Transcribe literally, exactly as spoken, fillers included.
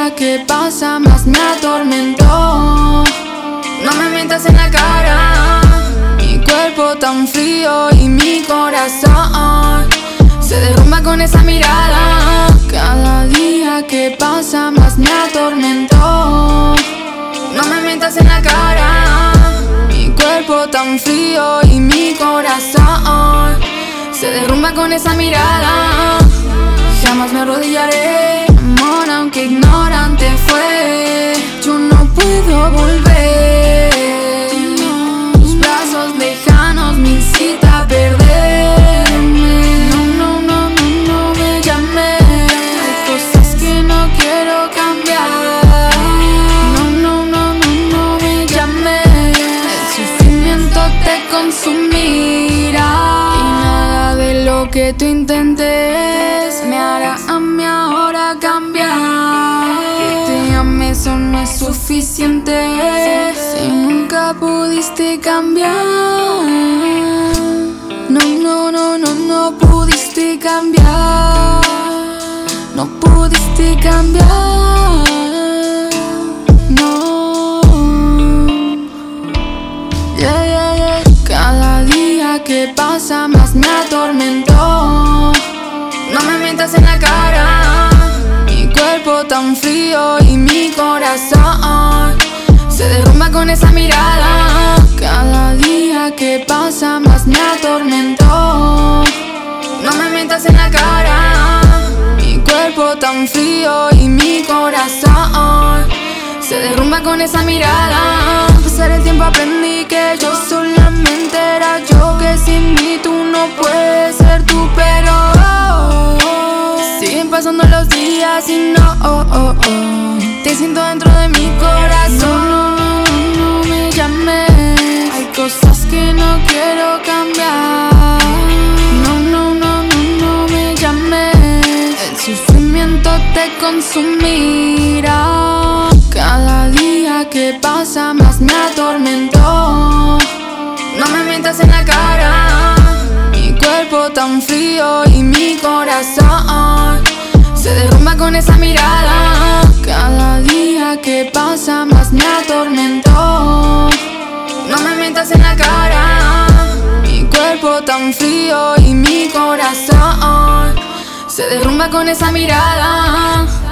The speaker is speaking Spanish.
día que pasa más me atormentó. No me mientas en la cara, mi cuerpo tan frío y mi corazón se derrumba con esa mirada. Cada día que pasa más me atormentó. No me mientas en la cara, mi cuerpo tan frío y mi corazón se derrumba con esa mirada. Jamás me arrodillaré, amor, aunque ignorante fue. Yo no puedo volver. Tus brazos lejanos me incita a perderme. No, no, no, no, no me llames. Hay cosas que no quiero cambiar. No, no, no, no, no me llames. El sufrimiento te consumirá y nada de lo que tú intentes me hará a mí ahora cambiar. Que te ame, eso no es suficiente si nunca pudiste cambiar. No, no, no, no, no pudiste cambiar. No pudiste cambiar. No. Yeah, yeah, yeah. Cada día que pasa más me atormentó. No me mientas en la cara, mi cuerpo tan frío y mi corazón se derrumba con esa mirada. Cada día que pasa más me atormentó. No me mientas en la cara, mi cuerpo tan frío y mi corazón se derrumba con esa mirada. Al pasar el tiempo aprendí que yo solamente era yo, que sin mí tú no puedes ser tú, pero siguen pasando los días y no oh, oh, oh. Te siento dentro de mi corazón. No, no, no me llames. Hay cosas que no quiero cambiar. No, no, no, no, no me llames. El sufrimiento te consumirá. Cada día que pasa más me atormentó. No me mientas en la cara, mi cuerpo tan frío y mi corazón se derrumba con esa mirada. Cada día que pasa más me atormentó. No me mientas en la cara, mi cuerpo tan frío y mi corazón se derrumba con esa mirada.